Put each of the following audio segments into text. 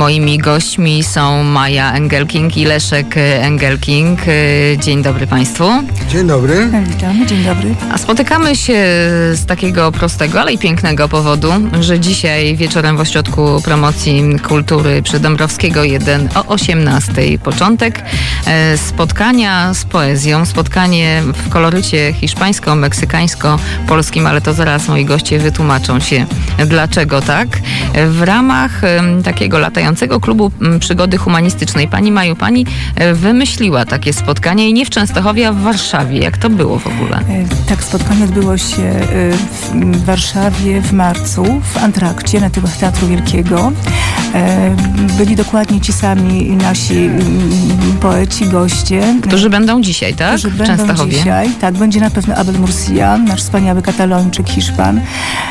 Moimi gośćmi są Maja Engelking i Leszek Engelking. Dzień dobry Państwu. Dzień dobry. Witamy, dzień dobry. A spotykamy się z takiego prostego, ale i pięknego powodu, że dzisiaj wieczorem w Ośrodku Promocji Kultury przy Dąbrowskiego 1 o 18:00 początek spotkania z poezją. Spotkanie w kolorycie hiszpańsko-meksykańsko-polskim, ale to zaraz moi goście wytłumaczą się, dlaczego tak. W ramach takiego latającego klubu przygody humanistycznej. Pani Maju, pani wymyśliła takie spotkanie i nie w Częstochowie, a w Warszawie. Jak to było w ogóle? Tak, spotkanie odbyło się w Warszawie w marcu, w Antrakcie, na tyłach Teatru Wielkiego. Byli dokładnie ci sami nasi poeci, goście. Którzy będą dzisiaj, tak? Którzy w będą Częstochowie. dzisiaj. Tak, będzie na pewno Abel Murcia, nasz wspaniały Katalończyk, Hiszpan.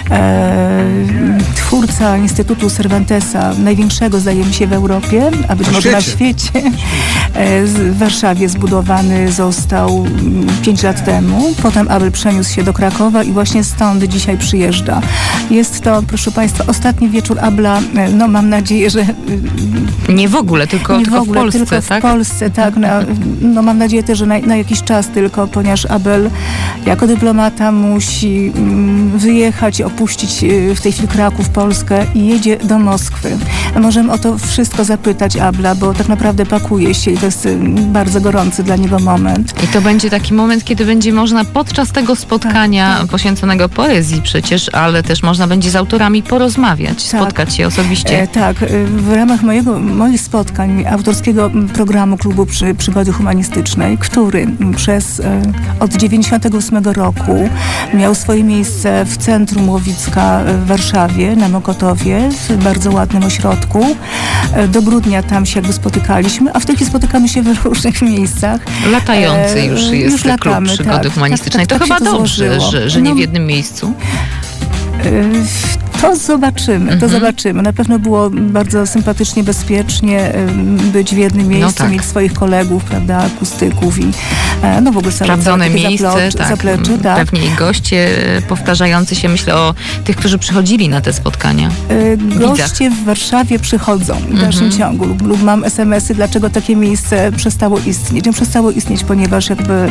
Twórca Instytutu Cervantesa, największego zdaje mi się w Europie, a być może na świecie. W Warszawie zbudowany został 5 lat temu. Potem Abel przeniósł się do Krakowa i właśnie stąd dzisiaj przyjeżdża. Jest to, proszę Państwa, ostatni wieczór Abla. No mam nadzieję, że... Nie w ogóle, tylko w Polsce, tylko tak? w Polsce, tak. No mam nadzieję też, że na jakiś czas tylko, ponieważ Abel jako dyplomata musi wyjechać, opuścić w tej chwili Kraków, Polskę i jedzie do Moskwy. Możemy o to wszystko zapytać Abla, bo tak naprawdę pakuje się i to jest bardzo gorący dla niego moment. I to będzie taki moment, kiedy będzie można podczas tego spotkania poświęconego poezji przecież, ale też można będzie z autorami porozmawiać, spotkać się osobiście. Tak, w ramach moich spotkań autorskiego programu Klubu Przygody Humanistycznej, który od 98 roku miał swoje miejsce w centrum Łowicka w Warszawie, na Mokotowie, w bardzo ładnym ośrodku. Do grudnia tam się jakby spotykaliśmy, a w tej chwili spotykamy się w różnych miejscach. Latający już jest Klub Przygody Humanistycznej. To chyba dobrze, że nie w jednym miejscu. To zobaczymy. Na pewno było bardzo sympatycznie, bezpiecznie być w jednym miejscu, mieć swoich kolegów, prawda, akustyków i w ogóle sprawdzone miejsce, zapleczy, tak. Pewnie i goście powtarzający się, myślę o tych, którzy przychodzili na te spotkania. Goście w Warszawie przychodzą w dalszym ciągu lub mam SMS-y, dlaczego takie miejsce przestało istnieć. Przestało istnieć, ponieważ jakby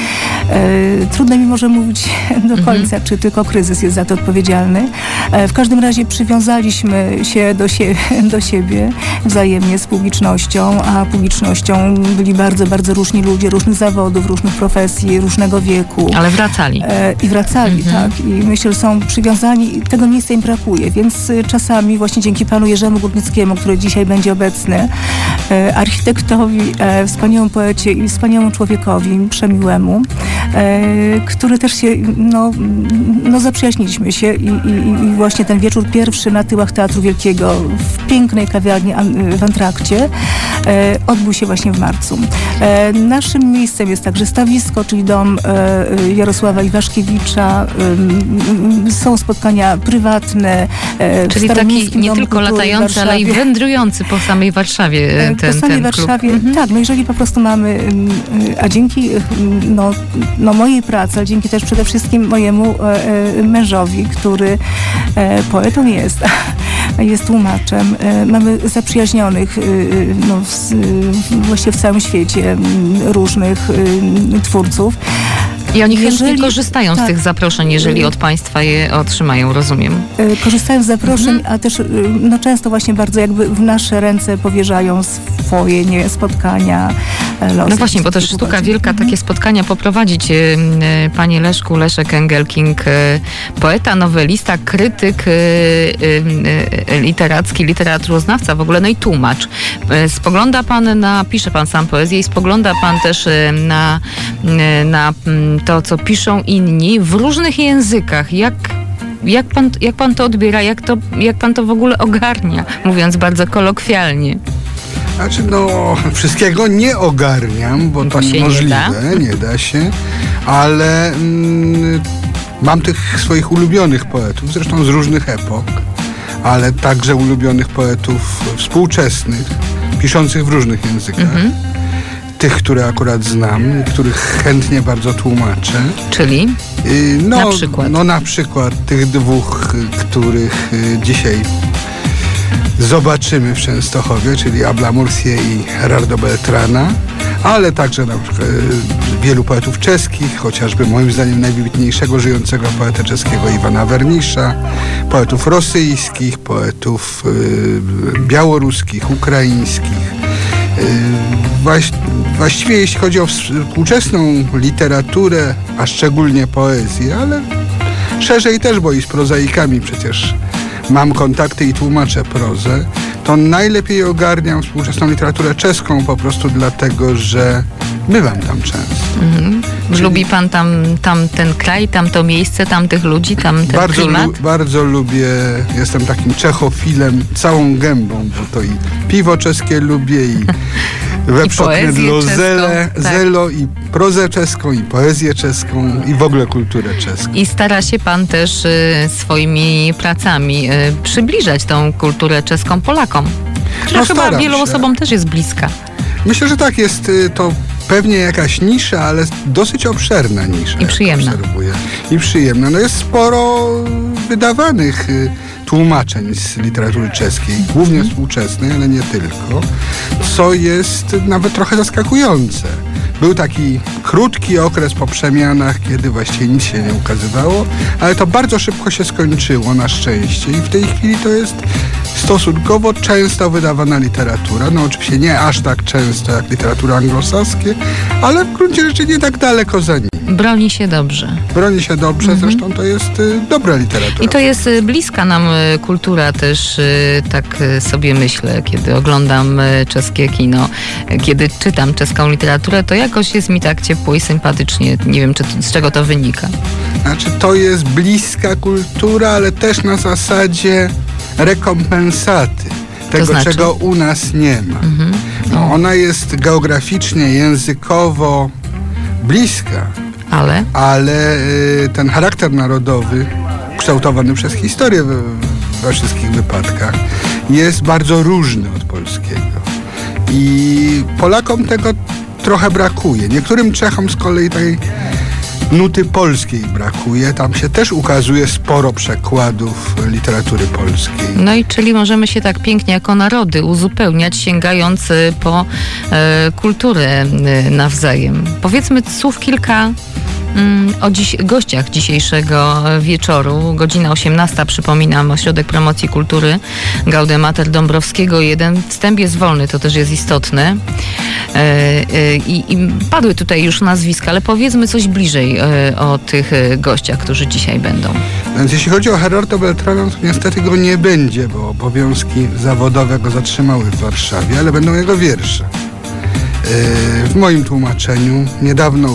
trudno mi może mówić do końca, czy tylko kryzys jest za to odpowiedzialny. W każdym razie przywiązaliśmy się do siebie wzajemnie z publicznością, a publicznością byli bardzo, bardzo różni ludzie, różnych zawodów, różnych profesji, różnego wieku. Ale wracali. I wracali, tak. I myślę, że są przywiązani i tego miejsca im brakuje, więc czasami właśnie dzięki panu Jerzemu Górnickiemu, który dzisiaj będzie obecny, architektowi, wspaniałemu poecie i wspaniałemu człowiekowi, przemiłemu, który też się, zaprzyjaźniliśmy się i właśnie ten wieczór pierwszy na tyłach Teatru Wielkiego w pięknej kawiarni w Antrakcie odbył się właśnie w marcu. Naszym miejscem jest także stawisko, czyli dom Jarosława Iwaszkiewicza. Są spotkania prywatne. Czyli taki nie tylko latający, ale i wędrujący po samej Warszawie ten Warszawie, klub. tak. No jeżeli po prostu mamy, a dzięki mojej pracy, ale dzięki też przede wszystkim mojemu mężowi, który poetą jest tłumaczem. Mamy zaprzyjaźnionych właściwie w całym świecie różnych twórców. I oni chętnie korzystają z tych zaproszeń, jeżeli od Państwa je otrzymają, rozumiem. Korzystają z zaproszeń, a też często właśnie bardzo jakby w nasze ręce powierzają swoje spotkania, losy. No właśnie, bo też sztuka wielka takie spotkania poprowadzić. Panie Leszku, Leszek Engelking, poeta, nowelista, krytyk literacki, literaturoznawca w ogóle, no i tłumacz. Pisze pan sam poezję i spogląda pan też na to, co piszą inni w różnych językach. Jak pan to odbiera? Jak pan to w ogóle ogarnia? Mówiąc bardzo kolokwialnie. Znaczy, wszystkiego nie ogarniam, bo to niemożliwe, nie da się, ale mam tych swoich ulubionych poetów, zresztą z różnych epok, ale także ulubionych poetów współczesnych, piszących w różnych językach. Tych, które akurat znam, których chętnie bardzo tłumaczę. Czyli? Na przykład? Na przykład tych dwóch, których dzisiaj zobaczymy w Częstochowie, czyli Habla Murcię i Gerardo Beltrana, ale także na przykład wielu poetów czeskich, chociażby moim zdaniem najwybitniejszego żyjącego poetę czeskiego Iwana Wernisza, poetów rosyjskich, poetów białoruskich, ukraińskich. Właściwie jeśli chodzi o współczesną literaturę, a szczególnie poezję, ale szerzej też, bo i z prozaikami przecież mam kontakty i tłumaczę prozę, to najlepiej ogarniam współczesną literaturę czeską po prostu dlatego, że bywam tam często. Lubi pan tam ten kraj, tam to miejsce, tam tych ludzi, tam ten klimat? Bardzo lubię, jestem takim czechofilem całą gębą, bo to i piwo czeskie lubię, i weprzoknedlo zelo, i prozę czeską, i poezję czeską, i w ogóle kulturę czeską. I stara się pan też swoimi pracami przybliżać tą kulturę czeską Polakom, która chyba wielu osobom też jest bliska. Myślę, że tak, jest to pewnie jakaś nisza, ale dosyć obszerna nisza. I przyjemna. I przyjemna. No jest sporo wydawanych tłumaczeń z literatury czeskiej, głównie współczesnej, ale nie tylko, co jest nawet trochę zaskakujące. Był taki krótki okres po przemianach, kiedy właściwie nic się nie ukazywało, ale to bardzo szybko się skończyło, na szczęście, i w tej chwili to jest stosunkowo często wydawana literatura. No oczywiście nie aż tak często jak literatura anglosaskie, ale w gruncie rzeczy nie tak daleko za nim. Broni się dobrze. Zresztą to jest dobra literatura. I to jest bliska nam kultura też, tak sobie myślę, kiedy oglądam czeskie kino, kiedy czytam czeską literaturę, to jakoś jest mi tak ciepło i sympatycznie. Nie wiem, z czego to wynika. Znaczy, to jest bliska kultura, ale też na zasadzie rekompensaty tego, czego u nas nie ma. No, ona jest geograficznie, językowo bliska, ale ten charakter narodowy, kształtowany przez historię we wszystkich wypadkach, jest bardzo różny od polskiego. I Polakom tego trochę brakuje. Niektórym Czechom z kolei tej nuty polskiej brakuje. Tam się też ukazuje sporo przekładów literatury polskiej. No i czyli możemy się tak pięknie jako narody uzupełniać, sięgając po kulturę nawzajem. Powiedzmy słów kilka o gościach dzisiejszego wieczoru. Godzina 18, przypominam, Ośrodek Promocji Kultury Gaudemater Dąbrowskiego 1. Wstęp jest wolny, to też jest istotne. I padły tutaj już nazwiska, ale powiedzmy coś bliżej o tych gościach, którzy dzisiaj będą. Więc jeśli chodzi o Gerardo Beltrana, to niestety go nie będzie, bo obowiązki zawodowe go zatrzymały w Warszawie, ale będą jego wiersze. W moim tłumaczeniu niedawno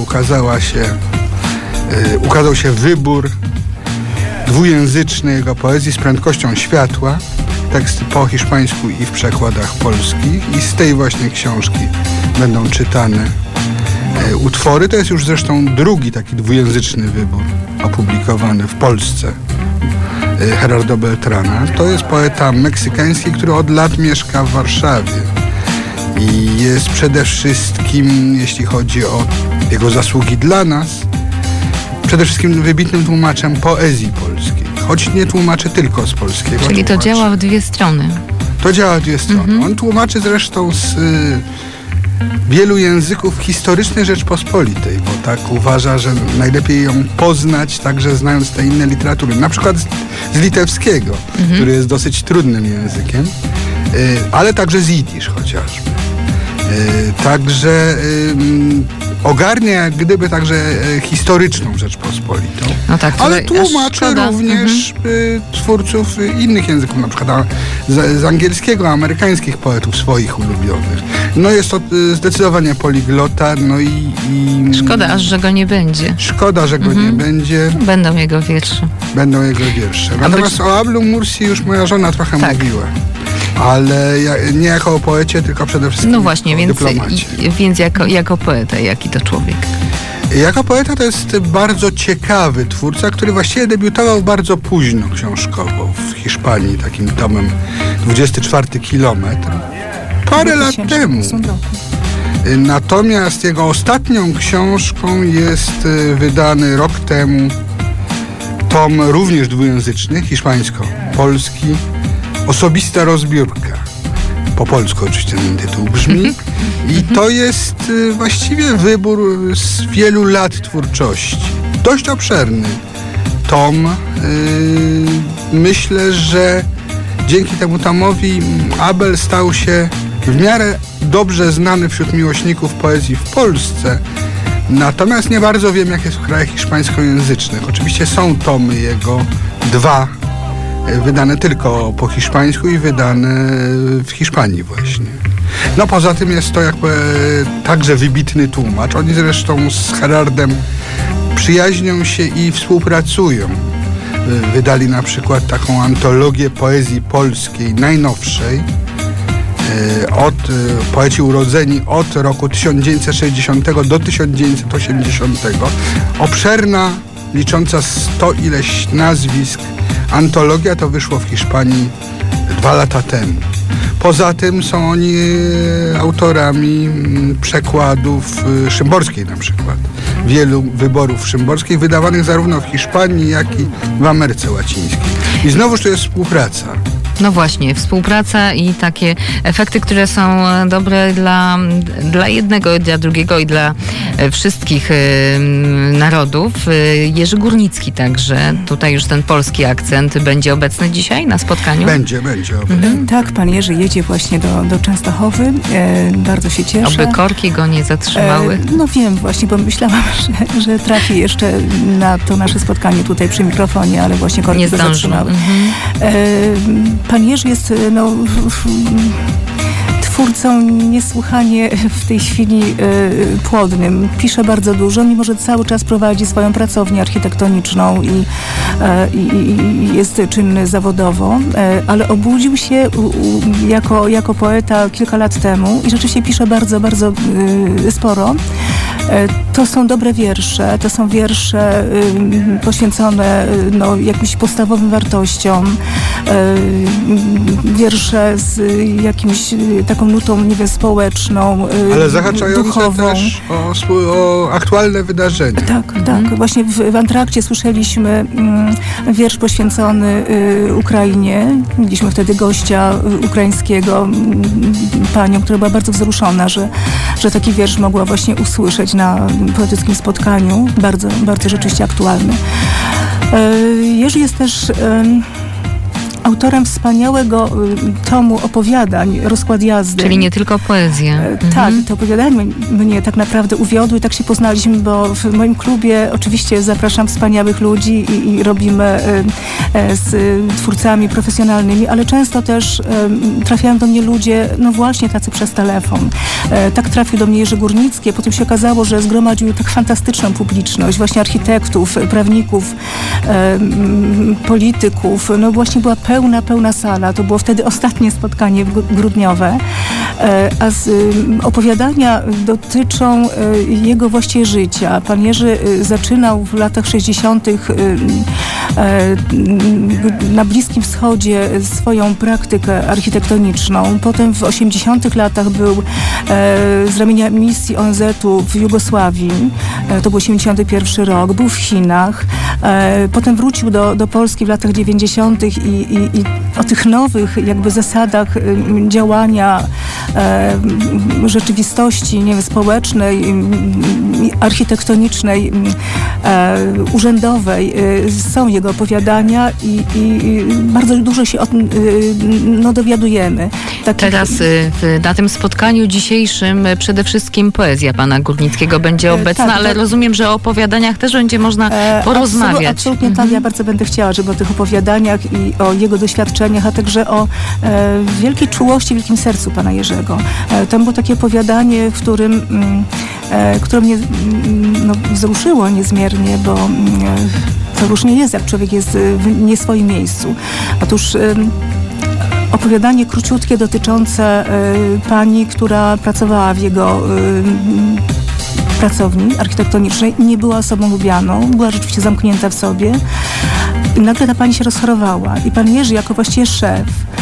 ukazał się wybór dwujęzyczny jego poezji z prędkością światła, teksty po hiszpańsku i w przekładach polskich, i z tej właśnie książki będą czytane utwory. To jest już zresztą drugi taki dwujęzyczny wybór opublikowany w Polsce Gerardo Beltrana. To jest poeta meksykański, który od lat mieszka w Warszawie i jest przede wszystkim, jeśli chodzi o jego zasługi dla nas, przede wszystkim wybitnym tłumaczem poezji polskiej, choć nie tłumaczy tylko z polskiego. Czyli to działa w dwie strony. To działa w dwie strony. On tłumaczy zresztą z wielu języków historycznej Rzeczpospolitej, bo tak uważa, że najlepiej ją poznać także znając te inne literatury. Na przykład z litewskiego, który jest dosyć trudnym językiem, ale także z jidysz chociażby. Także ogarnia jak gdyby także historyczną Rzeczpospolitą, no tak, ale tłumaczy również twórców innych języków, na przykład z angielskiego, amerykańskich poetów swoich ulubionych. No jest to zdecydowanie poliglota, no i szkoda, że go nie będzie. Szkoda, że go nie będzie. Będą jego wiersze. Natomiast o Hablu Murci już moja żona trochę mówiła. Ale nie jako o poecie, tylko przede wszystkim no właśnie, więc jako poeta, jaki to człowiek? Jako poeta to jest bardzo ciekawy twórca, który właściwie debiutował bardzo późno książkowo w Hiszpanii, takim tomem 24 kilometr. Parę lat temu. Natomiast jego ostatnią książką jest wydany rok temu tom również dwujęzyczny, hiszpańsko-polski, Osobista rozbiórka. Po polsku oczywiście ten tytuł brzmi. I to jest właściwie wybór z wielu lat twórczości. Dość obszerny tom. Myślę, że dzięki temu tomowi Abel stał się w miarę dobrze znany wśród miłośników poezji w Polsce. Natomiast nie bardzo wiem, jak jest w krajach hiszpańskojęzycznych. Oczywiście są tomy jego, 2, wydane tylko po hiszpańsku i wydane w Hiszpanii właśnie. No poza tym jest to jakby także wybitny tłumacz. Oni zresztą z Gerardem przyjaźnią się i współpracują. Wydali na przykład taką antologię poezji polskiej najnowszej, poeci urodzeni od roku 1960 do 1980. Obszerna, licząca 100 ileś nazwisk. Antologia to wyszło w Hiszpanii 2 lata temu. Poza tym są oni autorami przekładów Szymborskiej na przykład. Wielu wyborów Szymborskiej wydawanych zarówno w Hiszpanii, jak i w Ameryce Łacińskiej. I znowuż to jest współpraca. No właśnie, współpraca i takie efekty, które są dobre dla jednego, i dla drugiego i dla wszystkich narodów. Jerzy Górnicki także, tutaj już ten polski akcent będzie obecny dzisiaj na spotkaniu? Będzie obecny. Tak, pan Jerzy jedzie właśnie do Częstochowy. Bardzo się cieszę. Oby korki go nie zatrzymały. No wiem właśnie, bo myślałam, że trafi jeszcze na to nasze spotkanie tutaj przy mikrofonie, ale właśnie korki nie go zatrzymały. Pan Jerzy jest twórcą niesłychanie w tej chwili płodnym. Pisze bardzo dużo, mimo że cały czas prowadzi swoją pracownię architektoniczną i jest czynny zawodowo, ale obudził się jako poeta kilka lat temu i rzeczywiście pisze bardzo, bardzo sporo. To są dobre wiersze, to są wiersze poświęcone jakimś podstawowym wartościom, wiersze z jakimś taką nutą, nie wiem, społeczną, ale zahaczające duchową. Też o aktualne wydarzenia. Tak. Właśnie w Antrakcie słyszeliśmy wiersz poświęcony Ukrainie. Mieliśmy wtedy gościa ukraińskiego, panią, która była bardzo wzruszona, że taki wiersz mogła właśnie usłyszeć na poetyckim spotkaniu. Bardzo, bardzo rzeczywiście aktualny. Jerzy jest też autorem wspaniałego tomu opowiadań, Rozkład jazdy. Czyli nie tylko poezja. Tak, te opowiadania mnie tak naprawdę uwiodły, tak się poznaliśmy, bo w moim klubie oczywiście zapraszam wspaniałych ludzi i robimy z twórcami profesjonalnymi, ale często też trafiają do mnie ludzie, no właśnie tacy przez telefon. Tak trafił do mnie Jerzy Górnicki, a potem się okazało, że zgromadził tak fantastyczną publiczność, właśnie architektów, prawników, polityków. No właśnie była pełna sala. To było wtedy ostatnie spotkanie grudniowe. A opowiadania dotyczą jego właściwie życia. Pan Jerzy zaczynał w latach 60. Na Bliskim Wschodzie swoją praktykę architektoniczną. Potem w 80. latach był z ramienia misji ONZ-u w Jugosławii. To był 81 rok. Był w Chinach. Potem wrócił do Polski w latach 90. i o tych nowych jakby zasadach działania rzeczywistości, nie wiem, społecznej, architektonicznej, urzędowej są jego opowiadania i bardzo dużo się o tym dowiadujemy. Teraz na tym spotkaniu dzisiejszym przede wszystkim poezja pana Górnickiego będzie obecna, tak, ale rozumiem, że o opowiadaniach też będzie można porozmawiać. Absolutnie tak. Ja bardzo będę chciała, żeby o tych opowiadaniach i o jego doświadczeniach, a także o wielkiej czułości, wielkim sercu pana Jerzego. Tam było takie opowiadanie, które mnie wzruszyło niezmiernie, bo to różnie jest, jak człowiek jest w nie swoim miejscu. Otóż opowiadanie króciutkie dotyczące pani, która pracowała w jego pracowni architektonicznej, nie była osobą lubianą, była rzeczywiście zamknięta w sobie. I nagle ta pani się rozchorowała i pan Jerzy jako właściwie szef,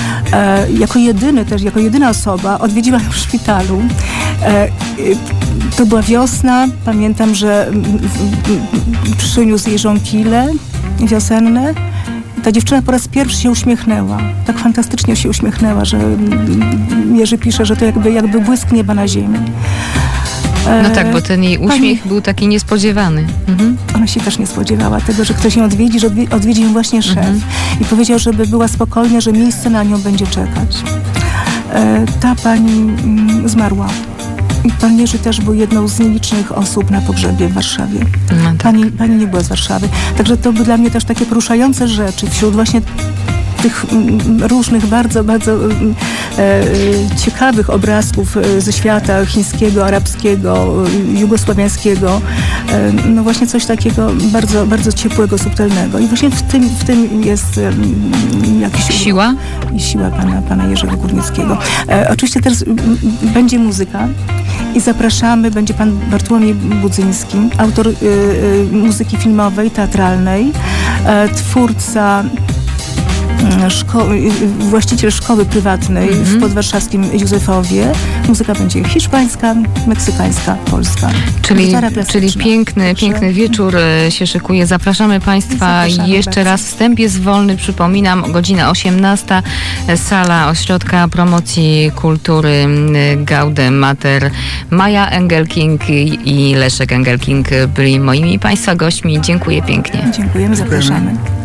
jako jedyna osoba odwiedziła ją w szpitalu. To była wiosna, pamiętam, że przyniósł jej żonkile wiosenne. Ta dziewczyna po raz pierwszy się uśmiechnęła. Tak fantastycznie się uśmiechnęła, że Jerzy pisze, że to jakby błysk nieba na ziemi. No tak, bo ten jej uśmiech był taki niespodziewany. Ona się też nie spodziewała tego, że ktoś ją odwiedzi, że odwiedzi ją właśnie szef. I powiedział, żeby była spokojna, że miejsce na nią będzie czekać. Ta pani zmarła. I pan Jerzy też był jedną z nielicznych osób na pogrzebie w Warszawie. No tak. Pani nie była z Warszawy. Także to były dla mnie też takie poruszające rzeczy wśród właśnie tych różnych bardzo, bardzo ciekawych obrazków ze świata chińskiego, arabskiego, jugosławiańskiego. No właśnie coś takiego bardzo, bardzo ciepłego, subtelnego. I właśnie w tym jest jakiś siła? I siła pana Jerzego Górnickiego. Oczywiście teraz będzie muzyka i zapraszamy, będzie pan Bartłomiej Budzyński, autor muzyki filmowej, teatralnej, twórca właściciel szkoły prywatnej w podwarszawskim Józefowie. Muzyka będzie hiszpańska, meksykańska, polska. Czyli piękny wieczór się szykuje. Zapraszamy Państwa. Jeszcze bardzo. Raz wstęp jest wolny. Przypominam, godzina 18. Sala Ośrodka Promocji Kultury Gaude Mater. Maja Engelking i Leszek Engelking byli moimi Państwa gośćmi. Dziękuję pięknie. Dziękujemy, zapraszamy.